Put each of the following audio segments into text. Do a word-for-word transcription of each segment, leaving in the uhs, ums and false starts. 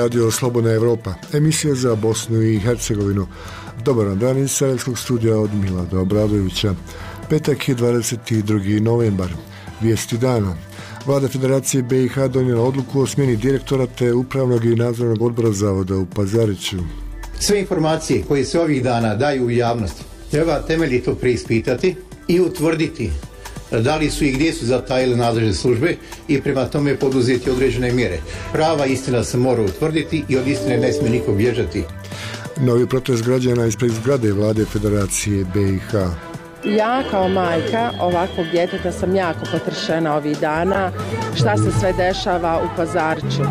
Radio Slobodna Evropa, emisija za Bosnu i Hercegovinu. Dobar dan iz Sarajevskog studija od Milada Obradovića. Petak je dvadeset drugi novembar. Vijesti dana. Vlada Federacije B i H donijela odluku o smjeni direktora te upravnog i nadzornog odbora zavoda u Pazariću. Sve informacije koje se ovih dana daju u javnosti treba temeljito preispitati i utvrditi da li su i gdje su zatajile nadležne službe i prema tome poduzeti određene mjere. Prava istina se mora utvrditi i od istine ne smije niko bježati. Novi protest građana ispred zgrade Vlade Federacije B i H. Ja kao majka ovakvog djeteta sam jako potršena ovih dana. Šta se sve dešava u Pazariću?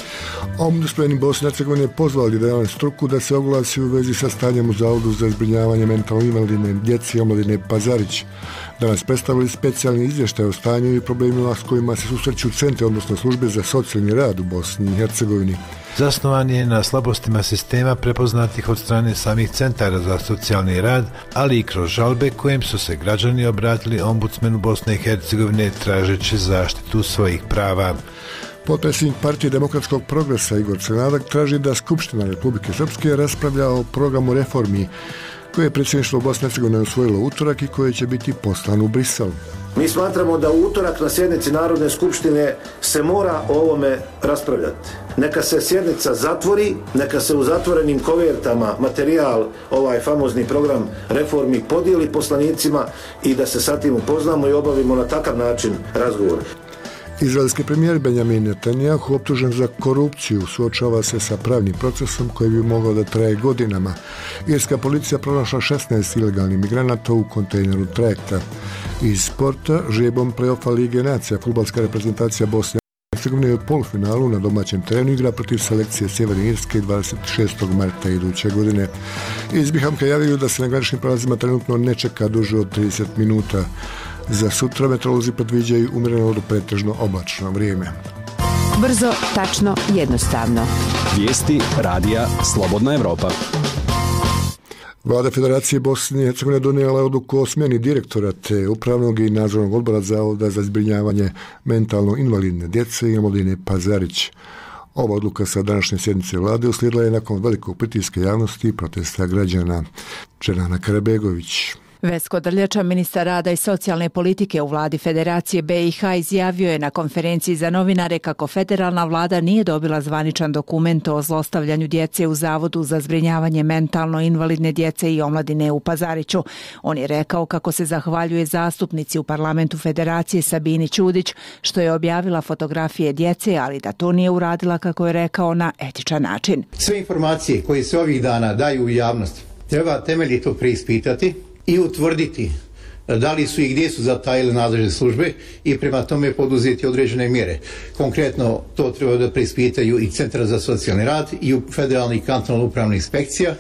Ombudsmani Bosne i Hercegovine pozvali da struku da se oglasi u vezi sa stanjem u Zavodu za zbrinjavanje mentalno invalidne djece i omladine Pazarić. Danas predstavili specijalni izvještaj o stanju i problemima s kojima se susreću centre, odnosno službe za socijalni rad u Bosni i Hercegovini. Zasnovan je na slabostima sistema prepoznatih od strane samih centara za socijalni rad, ali i kroz žalbe kojim su se građani obratili ombudsmenu Bosne i Hercegovine tražeći zaštitu svojih prava. Potpredsjednik Partije demokratskog progresa Igor Crnadak traži da Skupština Republike Srpske raspravlja o programu reformi koje je predsjedništvo Bosne i Hercegovine usvojilo utorak i koje će biti poslan u Brisel. Mi smatramo da u utorak na sjednici Narodne skupštine se mora o ovome raspravljati. Neka se sjednica zatvori, neka se u zatvorenim kovertama materijal, ovaj famozni program reformi podijeli poslanicima i da se sa tim upoznamo i obavimo na takav način razgovor. Izraelski premijer Benjamin Netanjahu, optužen za korupciju, suočava se sa pravnim procesom koji bi mogao da traje godinama. Irska policija pronašla šesnaest ilegalnih migranata u kontejneru trajekta. Iz sporta, žrebom play-offa Lige nacija, fudbalska reprezentacija Bosne i Hercegovine u polufinalu na domaćem terenu igra protiv selekcije Sjeverne Irske dvadeset šestog marta iduće godine. Iz Bihamka javljaju da se na graničnim prelazima trenutno ne čeka duže od trideset minuta. Za sutra meteorolozi predviđaju umjereno do pretežno oblačno vrijeme. Brzo, tačno, jednostavno. Vijesti radija Slobodna Evropa. Vlada Federacije Bosne i Hercegovine donijela je odluku o smjeni direktora te upravnog i nadzornog odbora Zavoda za zbrinjavanje mentalno invalidne djece i omladine Pazarić. Ova odluka sa današnje sjednice vlade uslijedila je nakon velikog pritiska javnosti i protesta građana. Dženana Karabegović. Vesko Drljača, ministar rada i socijalne politike u vladi Federacije B i H, izjavio je na konferenciji za novinare kako federalna vlada nije dobila zvaničan dokument o zlostavljanju djece u Zavodu za zbrinjavanje mentalno invalidne djece i omladine u Pazariću. On je rekao kako se zahvaljuje zastupnici u parlamentu Federacije Sabini Ćudić što je objavila fotografije djece, ali da to nije uradila, kako je rekao, na etičan način. Sve informacije koje se ovih dana daju u javnosti treba temeljito preispitati i utvrditi da li su i gdje su zatajile nadležne službe i prema tome poduzeti određene mjere. Konkretno to treba da preispitaju i Centar za socijalni rad i Federalni kantonalna upravna inspekcija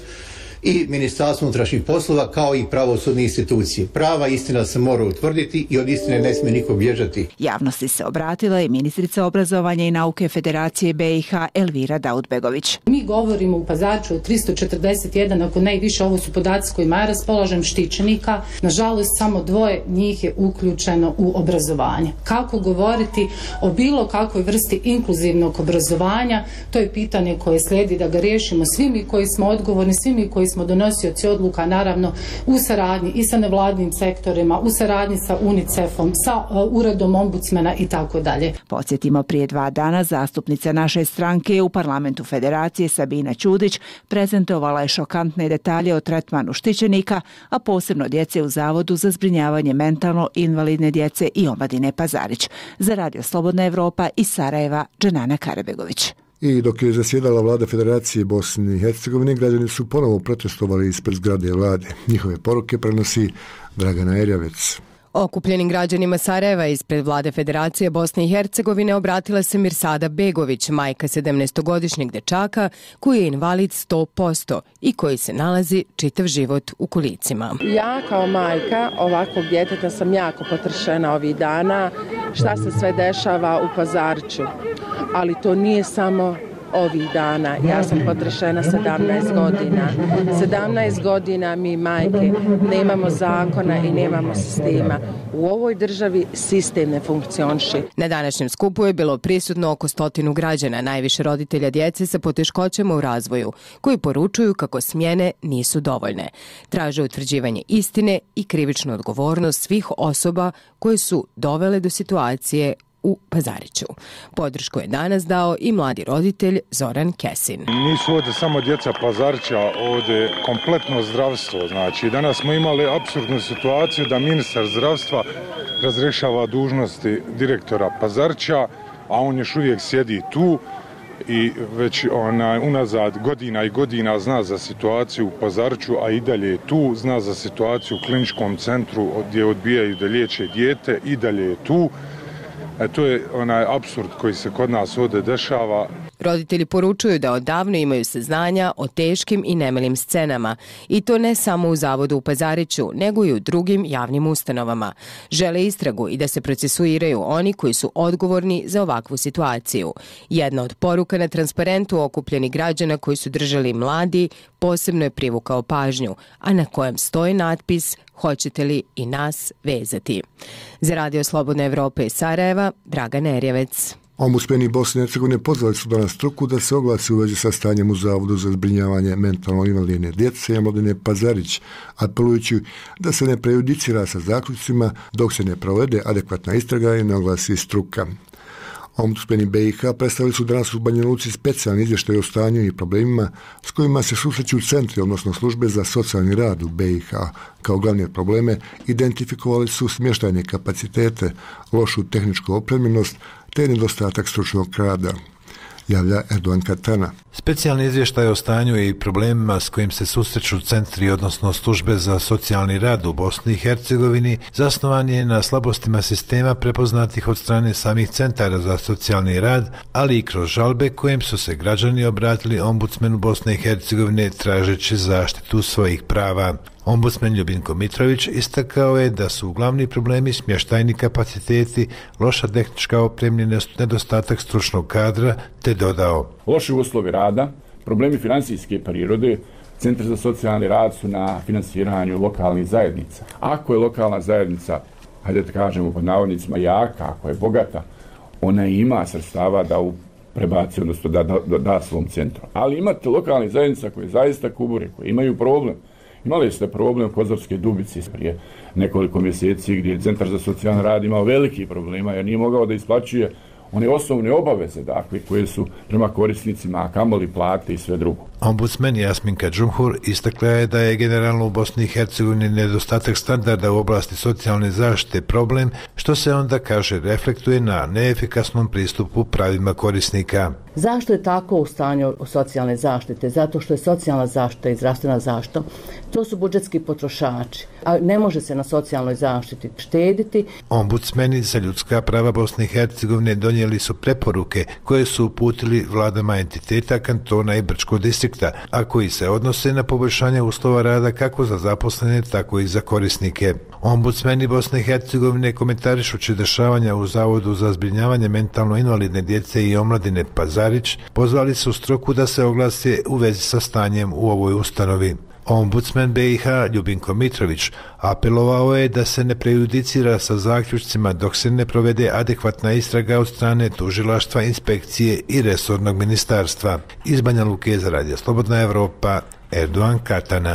i Ministarstvo unutrašnjih poslova kao i pravosudne institucije. Prava istina se mora utvrditi i od istine ne smije niko bježati. Javnosti se obratila i ministrica obrazovanja i nauke Federacije B i H Elvira Daudbegović. Mi govorimo u Pazariću o tristo četrdeset jedan, ako ne i više, ovo su podaci kojima ja raspolažem, štićenika. Nažalost, samo dvoje njih je uključeno u obrazovanje. Kako govoriti o bilo kakvoj vrsti inkluzivnog obrazovanja, to je pitanje koje slijedi da ga riješimo svi mi koji smo odgovorni, svi mi koji smo donosioci odluka, naravno u saradnji i sa nevladnim sektorima, u saradnji sa UNICEF-om, sa uh, uredom ombudsmana i tako dalje. Podsjetimo, prije dva dana zastupnica naše stranke u parlamentu Federacije Sabina Ćudić prezentovala je šokantne detalje o tretmanu štićenika, a posebno djece u Zavodu za zbrinjavanje mentalno invalidne djece i omladine Pazarić. Za Radio Slobodna Evropa iz Sarajeva, Dženana Karabegović. I dok je zasjedala vlada Federacije Bosne i Hercegovine, građani su ponovo protestovali ispred zgrade vlade. Njihove poruke prenosi Dragana Erjavec. Okupljenim građanima Sarajeva ispred vlade Federacije Bosne i Hercegovine obratila se Mirsada Begović, majka sedamnaestogodišnjeg dečaka koji je invalid sto posto i koji se nalazi čitav život u kolicima. Ja kao majka ovakvog djeteta sam jako potršena ovih dana. Šta se sve dešava u Pazariću? Ali to nije samo ovih dana. Ja sam potrošena sedamnaest godina. sedamnaest godina mi majke nemamo zakona i nemamo sistema. U ovoj državi sistem ne funkcioniše. Na današnjem skupu je bilo prisutno oko stotinu građana, najviše roditelja djece sa poteškoćama u razvoju, koji poručuju kako smjene nisu dovoljne. Traže utvrđivanje istine i krivičnu odgovornost svih osoba koje su dovele do situacije u Pazariću. Podršku je danas dao i mladi roditelj Zoran Kesin. Nisu ovdje samo djeca Pazarića, ovdje kompletno zdravstvo. Znači, danas smo imali apsurdnu situaciju da ministar zdravstva razrješava dužnosti direktora Pazarića, a on još uvijek sjedi tu i već ona, unazad godina i godina zna za situaciju u Pazariću, a i dalje je tu, zna za situaciju u kliničkom centru gdje odbijaju da liječe dijete, i dalje je tu. E, to je onaj apsurd koji se kod nas ovdje dešava. Roditelji poručuju da odavno imaju saznanja o teškim i nemilim scenama, i to ne samo u Zavodu u Pazariću, nego i u drugim javnim ustanovama. Žele istragu i da se procesuiraju oni koji su odgovorni za ovakvu situaciju. Jedna od poruka na transparentu okupljeni građana koji su držali mladi posebno je privukao pažnju, a na kojem stoji natpis "Hoćete li i nas vezati?" Za Radio Slobodne Evrope iz Sarajeva, Dragan Erjevec. Ombudsmeni Bosne i Hercegovine pozvali su danas struku da se oglasi u vezi sa stanjem u Zavodu za zbrinjavanje mentalno invalidne djece i omladine Pazarić, apelujući da se ne prejudicira sa zaključcima dok se ne provede adekvatna istraga i ne oglasi struka. Ombudsmeni B i H predstavili su danas u Banja Luci specijalni izvještaj o stanju i problemima s kojima se susreću centri, odnosno službe za socijalni rad u B i H. Kao glavne probleme identifikovali su smještajne kapacitete, lošu tehničku opremljenost te nedostatak stručnog rada, javlja Erdogan Katana. Specijalni izvještaj o stanju i problemima s kojim se susreću centri, odnosno službe za socijalni rad u Bosni i Hercegovini, zasnovan je na slabostima sistema prepoznatih od strane samih centara za socijalni rad, ali i kroz žalbe kojem su se građani obratili ombudsmenu Bosne i Hercegovine tražeći zaštitu svojih prava. Ombudsman Ljubinko Mitrović istakao je da su glavni problemi smještajni kapaciteti, loša tehnička opremljenost, nedostatak stručnog kadra, te dodao: loši uslovi rada, problemi financijske prirode. Centri za socijalni rad su na finansiranju lokalnih zajednica. Ako je lokalna zajednica, hajde da kažemo pod navodnicima, jaka, ako je bogata, ona ima sredstava da u prebaci, odnosno da, da, da svom centru. Ali imate lokalnih zajednica koje zaista kubure, koje imaju problem. Imali ste problem u Kozarskoj Dubici prije nekoliko mjeseci gdje je Centar za socijalni rad imao veliki problema jer nije mogao da isplaćuje one osnovne obaveze, dakle, koje su prema korisnicima, a kamoli plate i sve drugo. Ombudsman Jasminka Džumhur istakla je da je generalno u Bosni i Hercegovini nedostatak standarda u oblasti socijalne zaštite problem, što se onda, kaže, reflektuje na neefikasnom pristupu pravima korisnika. Zašto je tako u stanju socijalne zaštite? Zato što je socijalna zaštita i zdravstvena zaštita, to su budžetski potrošači, a ne može se na socijalnoj zaštiti štediti. Ombudsmeni za ljudska prava Bosne i Hercegovine donijeli su preporuke koje su uputili vladama entiteta, kantona i Brčkog distrikta, a koji se odnose na poboljšanje uslova rada kako za zaposlene, tako i za korisnike. Ombudsmeni Bosne i Hercegovine komentarišući dešavanja u Zavodu za zbrinjavanje mentalno invalidne djece i omladine Pazarić, pozvali su struku da se oglase u vezi sa stanjem u ovoj ustanovi. Ombudsman B i H Ljubinko Mitrović apelovao je da se ne prejudicira sa zaključcima dok se ne provede adekvatna istraga od strane tužilaštva, inspekcije i resornog ministarstva. Iz Banja Luke za Radio Slobodna Evropa, Erdogan Katana.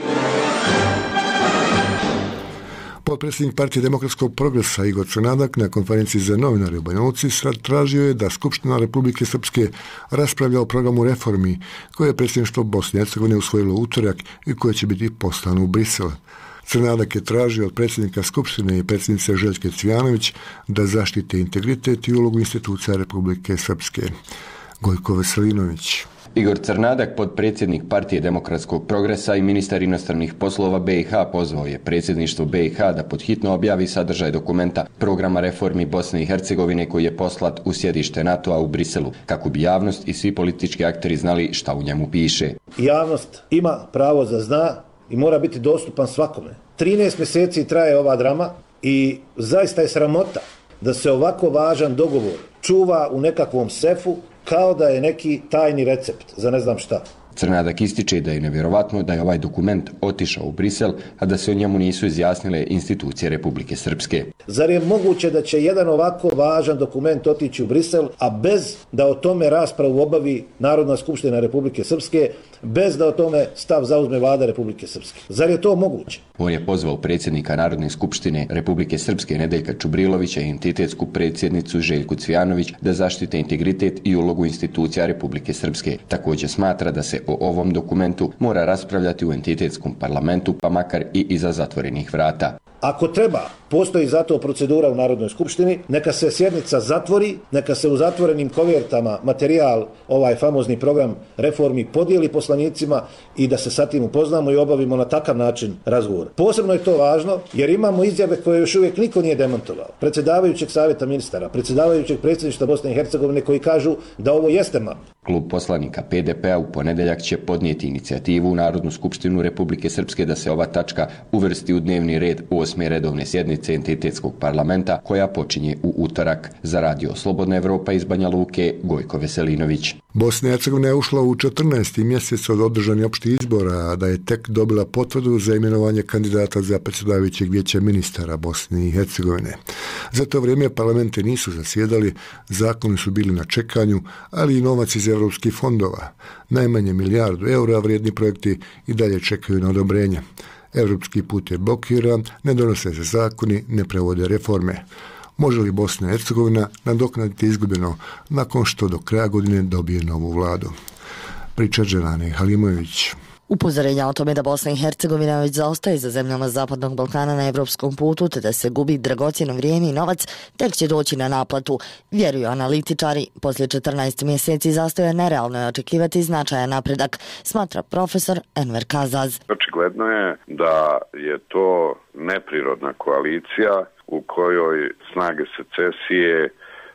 Potpredsjednik Partije demokratskog progresa Igor Crnadak na konferenciji za novinare u Banja Luci tražio je da Skupština Republike Srpske raspravlja o programu reformi koje je predsjedništvo Bosne i Hercegovine usvojilo u utorak i koje će biti poslano u Brisel. Crnadak je tražio od predsjednika Skupštine i predsjednice Željke Cvijanović da zaštite integritet i ulogu institucija Republike Srpske. Gojko Veselinović. Igor Crnadak, potpredsjednik Partije demokratskog progresa i ministar inostranih poslova B i H, pozvao je predsjedništvo B i H da podhitno objavi sadržaj dokumenta programa reformi Bosne i Hercegovine koji je poslat u sjedište NATO-a u Briselu, kako bi javnost i svi politički akteri znali šta u njemu piše. Javnost ima pravo da zna i mora biti dostupan svakome. trinaest mjeseci traje ova drama i zaista je sramota da se ovako važan dogovor čuva u nekakvom sefu kao da je neki tajni recept za ne znam šta. Crnadak ističe da je nevjerovatno da je ovaj dokument otišao u Brisel, a da se o njemu nisu izjasnile institucije Republike Srpske. Zar je moguće da će jedan ovako važan dokument otići u Brisel, a bez da o tome raspravu obavi Narodna skupština Republike Srpske, bez da o tome stav zauzme vlada Republike Srpske? Zar je to moguće? On je pozvao predsjednika Narodne skupštine Republike Srpske Nedeljka Čubrilovića i entitetsku predsjednicu Željku Cvijanović da zaštite integritet i ulogu institucija Republike Srpske. Također smatra da se o ovom dokumentu mora raspravljati u entitetskom parlamentu, pa makar i iza zatvorenih vrata. Ako treba, postoji zato procedura u Narodnoj skupštini, neka se sjednica zatvori, neka se u zatvorenim kovertama materijal, ovaj famozni program reformi podijeli poslanicima i da se sa tim upoznamo i obavimo na takav način razgovor. Posebno je to važno jer imamo izjave koje još uvijek niko nije demantovao. Predsjedavajućeg savjeta ministara, predsjedavajućeg predsjedništva Bosne i Hercegovine koji kažu da ovo jeste map. Klub poslanika P D P-a u ponedjeljak će podnijeti inicijativu u Narodnu skupštinu Republike Srpske da se ova tačka uvrsti u dnevni red osme redovne sjednice entitetskog parlamenta koja počinje u utorak. Za radio Slobodna Evropa iz Banja Luke, Gojko Veselinović. Bosna i Hercegovina je ušla u četrnaesti mjesec od održanih opštih izbora, a da je tek dobila potvrdu za imenovanje kandidata za predsjedavajućeg vijeća ministara Bosne i Hercegovine. Za to vrijeme parlamente nisu zasjedali, zakoni su bili na čekanju, ali i novac iz europskih fondova. Najmanje milijardu eura vrijedni projekti i dalje čekaju na odobrenje. Europski put je blokiran, ne donose se zakoni, ne prevode reforme. Može li Bosna i Hercegovina nadoknaditi izgubljeno nakon što do kraja godine dobije novu vladu? Priča Dženane Halimović. Upozorenja o tome da Bosna i Hercegovina već zaostaje za zemljama Zapadnog Balkana na evropskom putu te da se gubi dragocjeno vrijeme i novac tek će doći na naplatu, vjeruju analitičari. Poslije četrnaest mjeseci zastoja nerealno je očekivati značajan napredak, smatra profesor Enver Kazaz. Očigledno je da je to neprirodna koalicija u kojoj snage secesije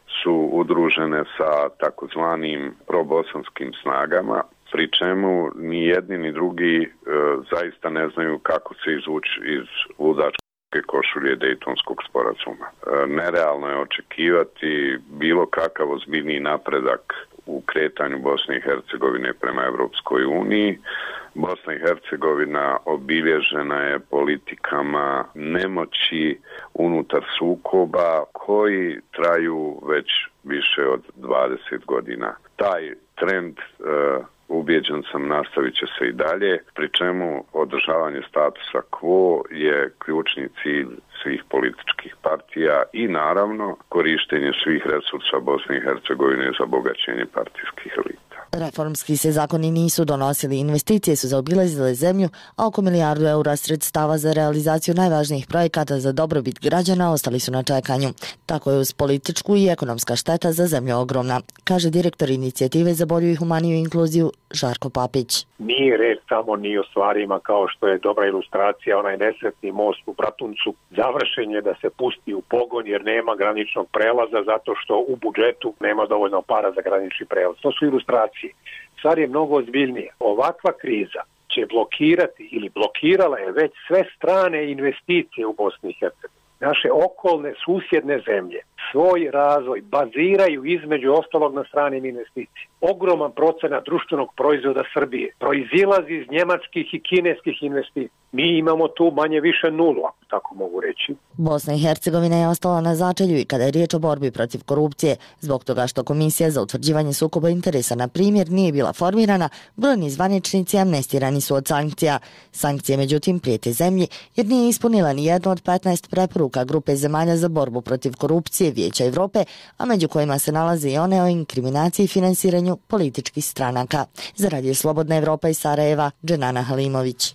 su udružene sa takozvanim probosanskim snagama, pri čemu ni jedni ni drugi e, zaista ne znaju kako se izvući iz ludačke košulje Dejtonskog sporazuma. E, nerealno je očekivati bilo kakav ozbiljniji napredak u kretanju Bosne i Hercegovine prema Evropskoj uniji. Bosna i Hercegovina obilježena je politikama nemoći unutar sukoba koji traju već više od dvadeset godina. Taj trend e, ubijeđen sam nastavit će se i dalje, pri čemu održavanje statusa quo je ključni cilj svih političkih partija i naravno korištenje svih resursa Bosne i Hercegovine za bogaćenje partijskih elita. Reformski se zakoni nisu donosili, investicije su zaobilazile zemlju, a oko milijardu eura sredstava za realizaciju najvažnijih projekata za dobrobit građana ostali su na čekanju. Tako je uz političku i ekonomska šteta za zemlju ogromna, kaže direktor inicijative za bolju i humaniju inkluziju Žarko Papić. Nije reč samo ni o stvarima kao što je dobra ilustracija, onaj nesretni most u Bratuncu, završen je da se pusti u pogon jer nema graničnog prelaza zato što u budžetu nema dovoljno para za granični prelaz. To su ilustracije. Stvar je mnogo ozbiljnija. Ovakva kriza će blokirati ili blokirala je već sve strane investicije u Bosni i Hercegovini. Naše okolne susjedne zemlje svoj razvoj baziraju između ostalog na stranim investicijama. Ogroman procenat društvenog proizvoda Srbije proizilazi iz njemačkih i kineskih investicija. Mi imamo tu manje više nulu, ako tako mogu reći. Bosna i Hercegovina je ostala na začelju i kada je riječ o borbi protiv korupcije. Zbog toga što Komisija za utvrđivanje sukoba interesa, na primjer, nije bila formirana, brojni zvaničnici amnestirani su od sankcija. Sankcije, međutim, prijete zemlji jer nije ispunila ni jednu od petnaest preporuka grupe zemalja za borbu protiv korupcije Vijeća Evrope, a među kojima se nalaze i one o inkriminaciji i finansiranju političkih stranaka. Za radio Slobodna Evropa iz Sarajeva, Dženana Halimović.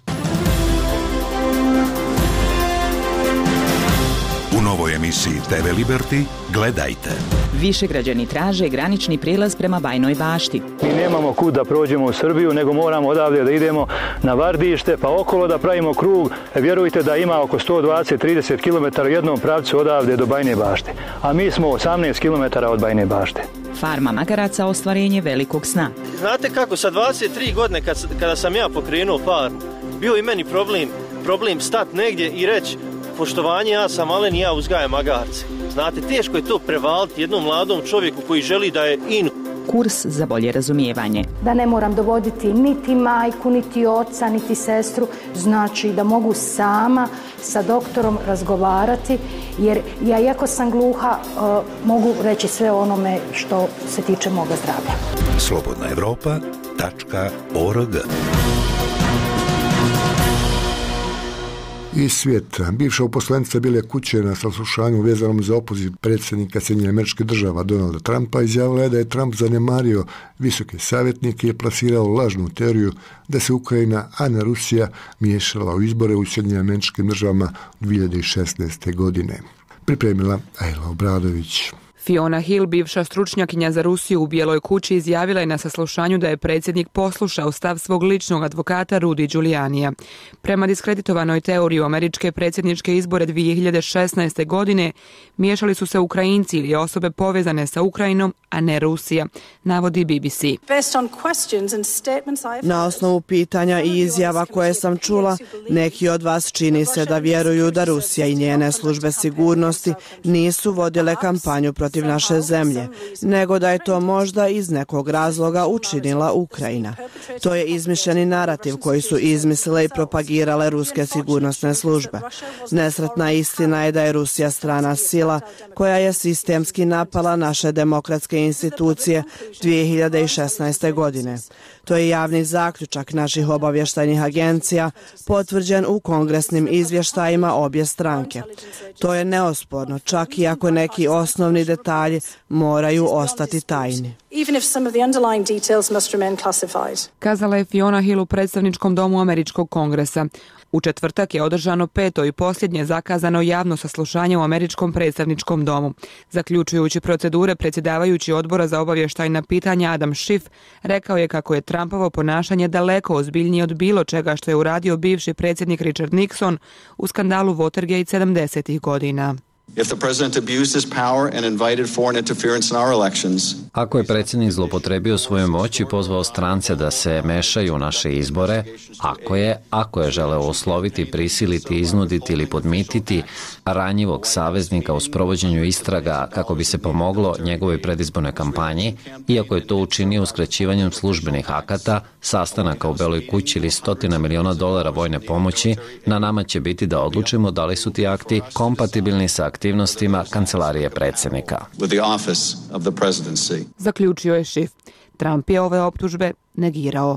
U novoj emisiji te ve Liberty gledajte. Više građani traže granični prijelaz prema Bajnoj Bašti. Mi nemamo kud da prođemo u Srbiju, nego moramo odavde da idemo na Vardište, pa okolo da pravimo krug. Vjerujte da ima oko sto dvadeset do trideset kilometara u jednom pravcu odavde do Bajne Bašte. A mi smo osamnaest kilometara od Bajne Bašte. Farma Magaraca, ostvarenje velikog sna. Znate kako, sa dvadeset tri godine kad, kada sam ja pokrenuo farmu, bio i meni problem, problem stat negdje i reći poštovanje, ja sam malen i ja uzgajam magarce. Znate, teško je to prevaliti jednom mladom čovjeku koji želi da je in Kurs za bolje razumijevanje. Da ne moram dovoditi niti majku, niti oca, niti sestru, znači da mogu sama sa doktorom razgovarati, jer ja, iako sam gluha, mogu reći sve onome što se tiče moga zdravlja. slobodna evropa tačka org. Iz svijeta. Bivša uposlenica Bijele kuće na saslušanju vezanom za opoziv predsjednika Sjedinjenih Američkih Država Donalda Trumpa izjavila je da je Trump zanemario visoke savjetnike i plasirao lažnu teoriju da se Ukrajina, a ne Rusija, miješala u izbore u Sjedinjenim Američkim Državama dvije hiljade šesnaeste. godine. Pripremila Ajla Obradović. Fiona Hill, bivša stručnjakinja za Rusiju u Bijeloj kući, izjavila je na saslušanju da je predsjednik poslušao stav svog ličnog advokata Rudy Giulianija. Prema diskreditovanoj teoriji u američke predsjedničke izbore dvije hiljade šesnaeste. godine miješali su se Ukrajinci ili osobe povezane sa Ukrajinom, a ne Rusija, navodi B B C. Na osnovu pitanja i izjava koje sam čula, neki od vas čini se da vjeruju da Rusija i njene službe sigurnosti nisu vodile kampanju protiv naše zemlje, nego da je to možda iz nekog razloga učinila Ukrajina. To je izmišljeni narativ koji su izmislile i propagirale ruske sigurnosne službe. Nesretna istina je da je Rusija strana sila koja je sistemski napala naše demokratske institucije dvije hiljade šesnaeste. godine. To je javni zaključak naših obavještajnih agencija, potvrđen u kongresnim izvještajima obje stranke. To je neosporno, čak i ako neki osnovni detalji moraju ostati tajni. Kazala je Fiona Hill u predstavničkom domu Američkog kongresa. U četvrtak je održano peto i posljednje zakazano javno saslušanje u Američkom predstavničkom domu. Zaključujući procedure, predsjedavajući odbora za obavještajna pitanja Adam Schiff rekao je kako je Trumpovo ponašanje daleko ozbiljnije od bilo čega što je uradio bivši predsjednik Richard Nixon u skandalu Watergate sedamdesetih godina. Ako je predsjednik zlopotrebio svoju moć i pozvao strance da se mešaju u naše izbore, ako je, ako je želeo osloviti, prisiliti, iznuditi ili podmititi ranjivog saveznika u sprovođenju istraga kako bi se pomoglo njegovoj predizbornoj kampanji, iako je to učinio uskraćivanjem službenih akata, sastanaka u Beloj kući ili stotina miliona dolara vojne pomoći, na nama će biti da odlučimo da li su ti akti kompatibilni sa aktivnostima kancelarije predsjednika. Zaključio je Schiff. Trump je ove optužbe negirao.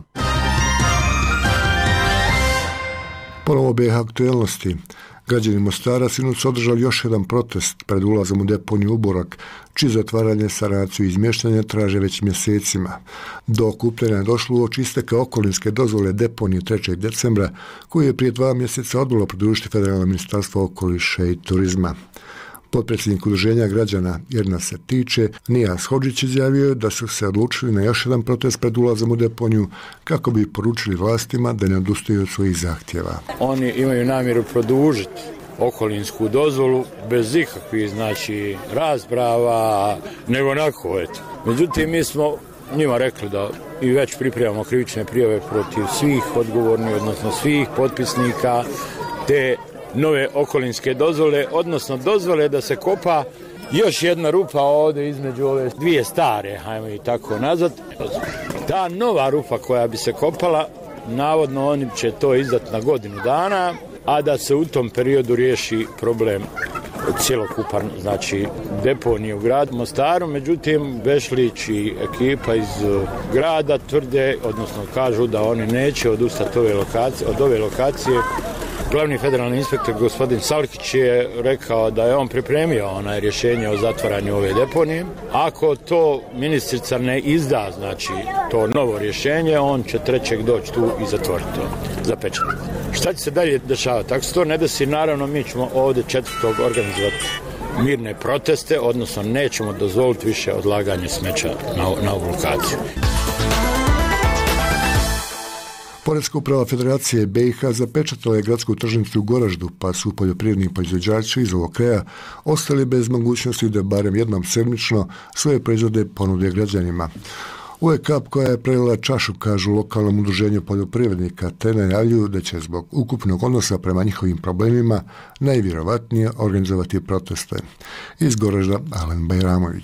Ponovo B iH aktuelnosti. Građani Mostara sinoć su održali još jedan protest pred ulazom u deponiju Uborak, čije zatvaranje, sanaciju i izmještanje traže već mjesecima. Do okupljanja je došlo uoči isteka okolinske dozvole deponije trećeg decembra, koju je prije dva mjeseca odbilo produžiti Federalno ministarstvo okoliša i turizma. Potpredsjednik udruženja građana Jer nas se tiče, Nijas Hodžić, izjavio da su se odlučili na još jedan protest pred ulazom u deponiju kako bi poručili vlastima da ne odustaju od svojih zahtjeva. Oni imaju namjeru produžiti okolinsku dozvolu bez ikakvih znači rasprava, nego onako eto. Međutim, mi smo njima rekli da i već pripremamo krivične prijave protiv svih odgovornih, odnosno svih potpisnika te nove okolinske dozvole, odnosno dozvole da se kopa još jedna rupa ovdje između ove dvije stare, hajmo i tako nazad. Ta nova rupa koja bi se kopala, navodno oni će to izdati na godinu dana, a da se u tom periodu riješi problem cjelokupan, znači deponije u gradu Mostaru. Međutim, Bešlić i ekipa iz grada tvrde, odnosno kažu da oni neće odustati ove lokacije, od ove lokacije. Glavni federalni inspektor gospodin Salkić je rekao da je on pripremio onaj rješenje o zatvaranju ove deponije. Ako to ministrica ne izda, znači to novo rješenje, on će trećeg doći tu i zatvoriti to, zapečatiti. Šta će se dalje dešavati? Ako se to ne desi, naravno mi ćemo ovdje četvrtog organizovati mirne proteste, odnosno nećemo dozvoliti više odlaganje smeća na, na ovu lokaciju. Poreska uprava Federacije B iH zapečatila je gradsku tržnicu u Goraždu, pa su poljoprivredni proizvođači iz ovog kraja ostali bez mogućnosti da barem jednom sedmično svoje proizvode ponude građanima. Ovo je kap koja je prelila čašu, kažu lokalnom udruženju poljoprivrednika, te najavljuju da će zbog ukupnog odnosa prema njihovim problemima najvjerovatnije organizovati proteste. Iz Goražda, Alen Bajramović.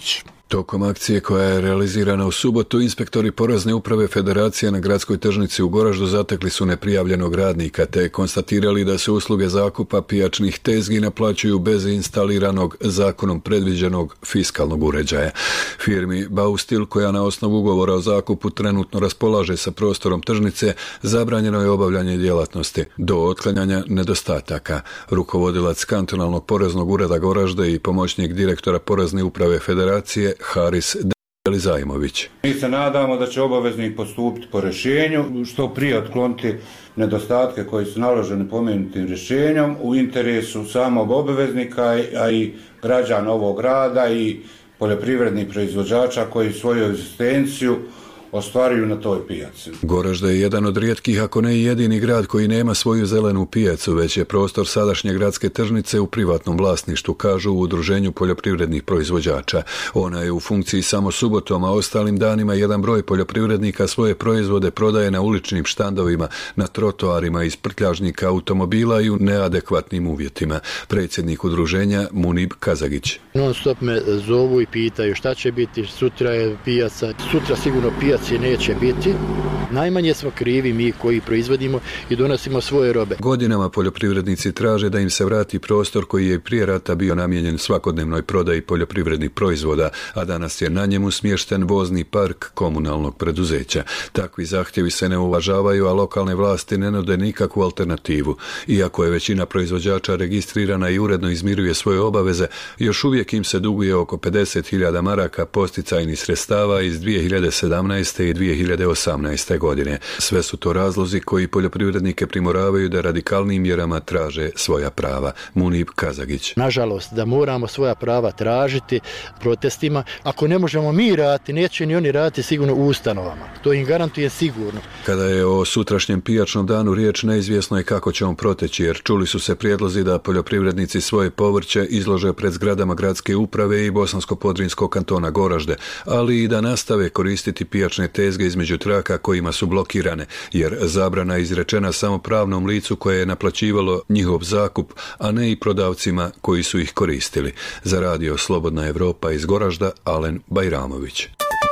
Tokom akcije koja je realizirana u subotu, inspektori Porezne uprave Federacije na gradskoj tržnici u Goraždu zatekli su neprijavljenog radnika te konstatirali da se usluge zakupa pijačnih tezgi naplaćuju bez instaliranog zakonom predviđenog fiskalnog uređaja. Firmi Baustil, koja na osnovu ugovora o zakupu trenutno raspolaže sa prostorom tržnice, zabranjeno je obavljanje djelatnosti do otklanjanja nedostataka. Rukovodilac kantonalnog poreznog ureda Goražde i pomoćnik direktora Porezne uprave Federacije Haris Delizajmović. Mi se nadamo da će obaveznik postupiti po rješenju, što prije otkloniti nedostatke koji su naloženi pomenutim rješenjom u interesu samog obaveznika, a i građana ovog grada i poljoprivrednih proizvođača koji svoju egzistenciju ostvaruju na toj pijaci. Goražda je jedan od rijetkih, ako ne i jedini grad koji nema svoju zelenu pijacu, već je prostor sadašnje gradske tržnice u privatnom vlasništvu, kažu u Udruženju poljoprivrednih proizvođača. Ona je u funkciji samo subotom, a ostalim danima jedan broj poljoprivrednika svoje proizvode prodaje na uličnim štandovima, na trotoarima iz prtljažnika automobila i u neadekvatnim uvjetima. Predsjednik udruženja Munib Kazagić. Non stop me zovu i pitaju šta će biti, sutra je pijaca, sutra sigurno pijaca neće biti. Najmanje smo krivi mi koji proizvodimo i donosimo svoje robe. Godinama poljoprivrednici traže da im se vrati prostor koji je prije rata bio namijenjen svakodnevnoj prodaji poljoprivrednih proizvoda, a danas je na njemu smješten vozni park komunalnog preduzeća. Takvi zahtjevi se ne uvažavaju, a lokalne vlasti ne nude nikakvu alternativu. Iako je većina proizvođača registrirana i uredno izmiruje svoje obaveze, još uvijek im se duguje oko pedeset hiljada maraka posticajnih sredstava iz dvije hiljade sedamnaeste i dvije hiljade osamnaeste. godine. Sve su to razlozi koji poljoprivrednike primoravaju da radikalnim mjerama traže svoja prava. Munib Kazagić. Nažalost, da moramo svoja prava tražiti protestima. Ako ne možemo mi raditi, neće ni oni raditi sigurno u ustanovama. To im garantuje sigurno. Kada je o sutrašnjem pijačnom danu riječ, neizvjesno je kako će on proteći, jer čuli su se prijedlozi da poljoprivrednici svoje povrće izlože pred zgradama gradske uprave i Bosansko-Podrinjskog kantona Goražde, ali i da nastave koristiti pijačne tezge između traka kojima su blokirane, jer zabrana je izrečena samo pravnom licu koje je naplaćivalo njihov zakup, a ne i prodavcima koji su ih koristili. Za radio Slobodna Evropa iz Goražda, Alen Bajramović.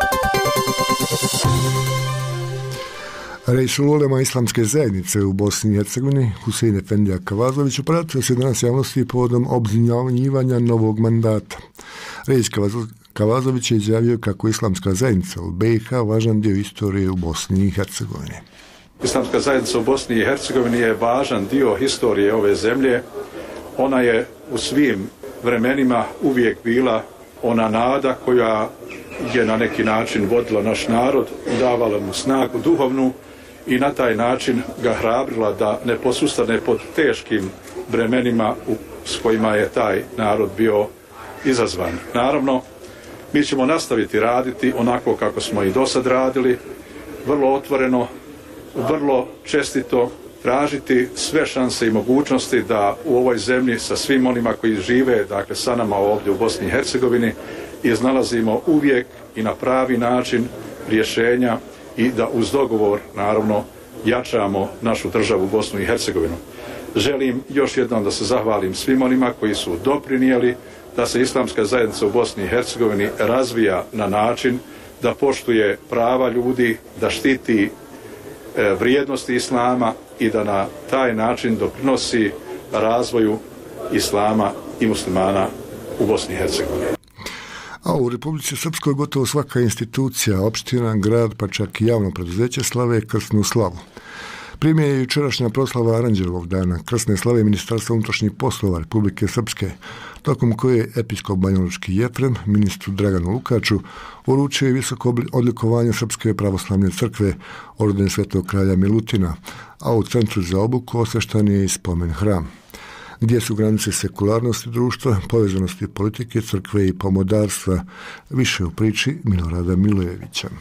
Reisul ulema islamske zajednice u Bosni i Hercegovini, Husein Efendija Kavazović, obratio se danas javnosti povodom obznanjivanja novog mandata. Reis Kavazović je izjavio kako islamska zajednica u B i H važan dio istorije u Bosni i Hercegovini. Islamska zajednica u Bosni i Hercegovini je važan dio historije ove zemlje. Ona je u svim vremenima uvijek bila ona nada koja je na neki način vodila naš narod, davala mu snagu duhovnu i na taj način ga hrabrila da ne posustane pod teškim vremenima s kojima je taj narod bio izazvan. Naravno, mi ćemo nastaviti raditi onako kako smo i do sad radili, vrlo otvoreno, vrlo čestito, tražiti sve šanse i mogućnosti da u ovoj zemlji sa svim onima koji žive, dakle sa nama ovdje u Bosni i Hercegovini, iznalazimo uvijek i na pravi način rješenja i da uz dogovor, naravno, jačamo našu državu Bosnu i Hercegovinu. Želim još jednom da se zahvalim svim onima koji su doprinijeli da se islamska zajednica u Bosni i Hercegovini razvija na način da poštuje prava ljudi, da štiti e, vrijednosti islama i da na taj način doprinosi razvoju islama i muslimana u Bosni i Hercegovini. A u Republici Srpskoj gotovo svaka institucija, opština, grad, pa čak i javno preduzeće slave krsnu slavu. Primjer je jučerašnja proslava Aranđelovog dana, krsne slave Ministarstva unutrašnjih poslova Republike Srpske, tokom koje je episkop banjalučki Jefrem, ministru Draganu Lukaču, uručio je visoko odlikovanje Srpske pravoslavne crkve, orden Svetog kralja Milutina, a u centru za obuku osveštan je i spomen hram. Gdje su granice sekularnosti društva, povezanosti politike, crkve i pomodarstva, više u priči Milorada Milojevića.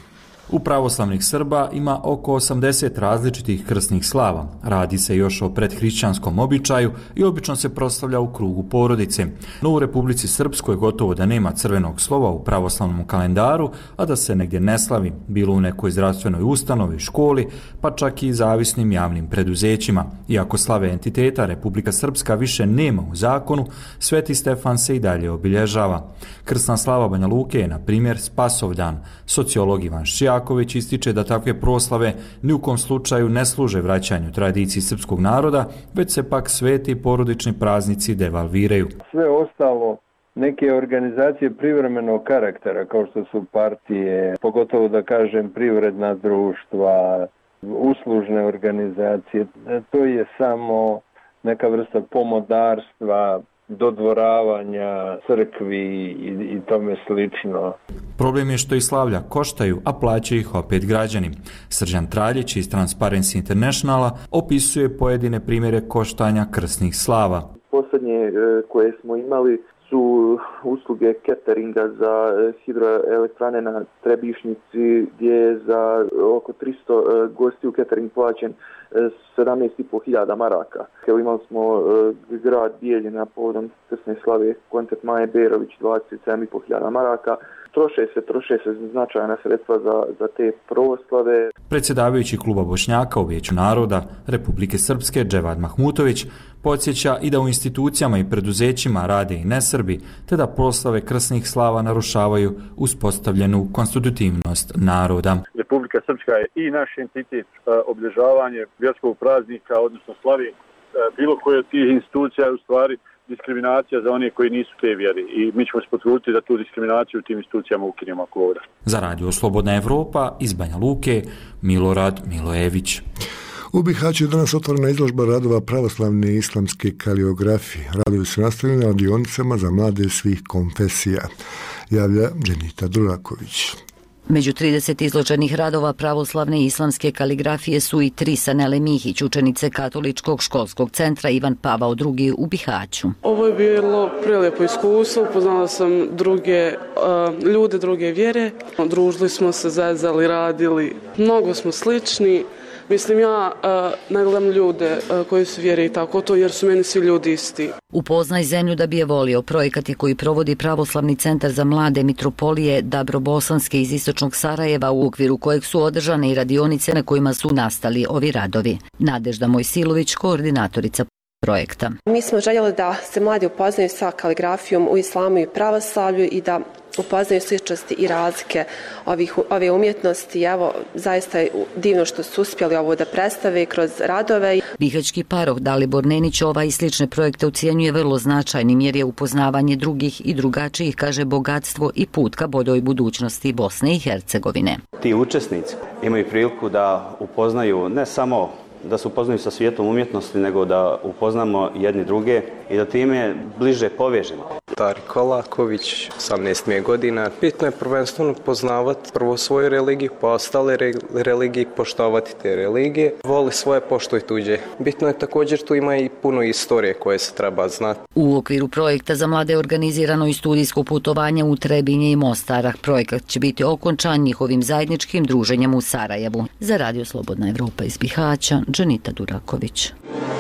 U pravoslavnih Srba ima oko osamdeset različitih krsnih slava. Radi se još o predhrišćanskom običaju i obično se proslavlja u krugu porodice. No u Republici Srpskoj gotovo da nema crvenog slova u pravoslavnom kalendaru, a da se negdje ne slavi, bilo u nekoj zdravstvenoj ustanovi, školi, pa čak i zavisnim javnim preduzećima. Iako slave entiteta Republika Srpska više nema u zakonu, Sveti Stefan se i dalje obilježava. Krsna slava Banja Luke je, na primjer, Spasovdan. Sociolog Ivan Ščijaković ističe da takve proslave ni u kom slučaju ne služe vraćanju tradiciji srpskog naroda, već se pak sveti porodični praznici devalviraju. Sve ostalo, neke organizacije privremenog karaktera, kao što su partije, pogotovo da kažem privredna društva, uslužne organizacije, to je samo neka vrsta pomodarstva, dodvoravanja crkvi i, i tome slično. Problem je što i slavlja koštaju, a plaćaju ih opet građani. Srđan Traljić iz Transparency Internationala opisuje pojedine primjere koštanja krsnih slava. Posljednje koje smo imali su usluge cateringa za hidroelektrane na Trebišnici, gdje je za oko tristo gostiju catering plaćen sedamnaest i pol hiljada maraka. Evo imali smo grad Bijeljina povodom krsne slave, koncert Maje Berović, dvadeset sedam i pol hiljada maraka. Troše se, troše se značajna sredstva za, za te proslave. Predsjedavajući kluba Bošnjaka u Vijeću naroda Republike Srpske, Dževad Mahmutović, podsjeća i da u institucijama i preduzećima rade i nesrbi, te da proslave krsnih slava narušavaju uspostavljenu konstitutivnost naroda. Republika Srpska je i naš entitet, obilježavanje vjerskog praznika, odnosno slavi bilo koje od tih institucija je u stvari diskriminacija za one koji nisu te vjeri i mi ćemo se potruditi da tu diskriminaciju u tim institucijama ukinemo ako ovdje. Za Radio Slobodna Evropa iz Banja Luke, Milorad Milojević. U Bihaću je danas otvorena izložba radova pravoslavne islamske kaliografije. Radovi su nastavljeni na radionicama za mlade svih konfesija, javlja Dženita Duraković. Među trideset izloženih radova pravoslavne islamske kaligrafije su i tri Sanele Mihić, učenice Katoličkog školskog centra Ivan Pavao drugi u Bihaću. Ovo je bilo prelijepo iskustvo, upoznala sam druge uh, ljude, druge vjere. Družili smo se, zezali, radili, mnogo smo slični. Mislim, ja uh, ne gledam ljude uh, koji su vjere i tako to, jer su meni svi ljudi isti. Upoznaj zemlju da bi je volio, projekati koji provodi Pravoslavni centar za mlade mitropolije Dabrobosanske iz istočnog Sarajeva, u okviru kojeg su održane i radionice na kojima su nastali ovi radovi. Nadežda Mojsilović, koordinatorica projekta. Mi smo željeli da se mladi upoznaju sa kaligrafijom u islamu i pravoslavlju i da upoznaju sličnosti i razlike ovih, ove umjetnosti. Evo, zaista je divno što su uspjeli ovo da predstave kroz radove. Bihaćki paroh Dalibor Nenić ovaj i slične projekte ucijenjuje vrlo značajnim jer je upoznavanje drugih i drugačijih, kaže, bogatstvo i put ka boljoj budućnosti Bosne i Hercegovine. Ti učesnici imaju priliku da upoznaju ne samo da se upoznaju sa svijetom umjetnosti, nego da upoznamo jedni druge i da time bliže povežemo. Tariko Laković, osamnaest mi je godina. Bitno je prvenstveno poznavati prvo svoju religiju, pa ostale religije, poštovati te religije. Voli svoje, poštoj tuđe. Bitno je također, tu ima i puno istorije koje se treba znati. U okviru projekta za mlade organizirano i studijsko putovanje u Trebinje i Mostar. Projekat će biti okončan njihovim zajedničkim druženjem u Sarajevu. Za Radio Slobodna Evropa iz Bihaća, Dženita Duraković.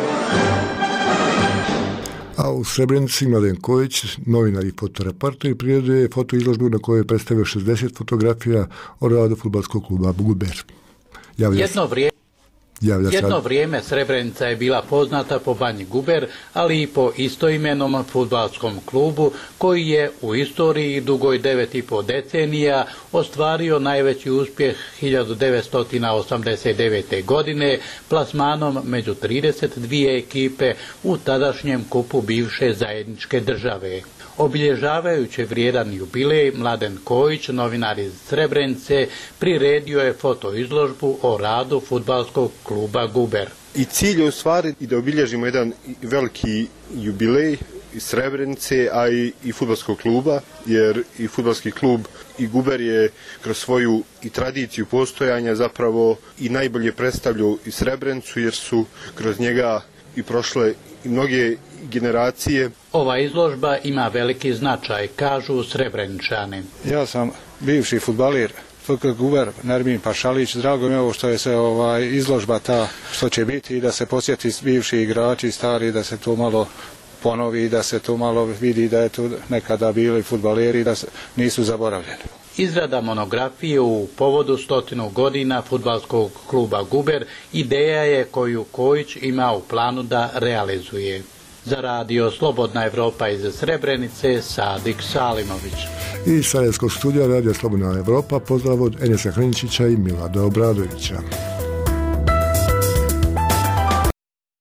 A u Srebrenici Mladen Kojić, novinar i fotoreporter, prireduje fotoizložbu na kojoj je predstavio šezdeset fotografija o radu fudbalskog kluba Guber. Javlja Jedno vrijeme Jedno vrijeme Srebrenica je bila poznata po Banji Guber, ali i po istoimenom fudbalskom klubu koji je u istoriji dugoj devet i po decenija ostvario najveći uspjeh hiljadu devetsto osamdeset devete. godine plasmanom među trideset dvije ekipe u tadašnjem kupu bivše zajedničke države. Obilježavajući vrijedan jubilej, Mladen Kojić, novinar iz Srebrenice, priredio je fotoizložbu o radu fudbalskog kluba Guber. I cilj je u stvari i da obilježimo jedan veliki jubilej iz Srebrenice, a i, i fudbalskog kluba, jer i fudbalski klub i Guber je kroz svoju i tradiciju postojanja zapravo i najbolje predstavljaju i Srebrenicu, jer su kroz njega i prošle i mnoge generacije. Ova izložba ima veliki značaj, kažu Srebreničani. Ja sam bivši fudbaler F K Guber, Nermin Pašalić, drago mi je ovo što je se ovaj, izložba ta što će biti i da se posjeti bivši igrači stari, da se to malo ponovi, da se to malo vidi da je tu nekada bili fudbaleri, da nisu zaboravljeni. Izrada monografije u povodu stotinu godina fudbalskog kluba Guber ideja je koju Kojić ima u planu da realizuje. Za radio Slobodna Evropa iz Srebrenice, Sadik Salimović. Iz Sarajevskog studija radija Slobodna Evropa pozdrav od Enesa Hrničića i Milada Obradovića.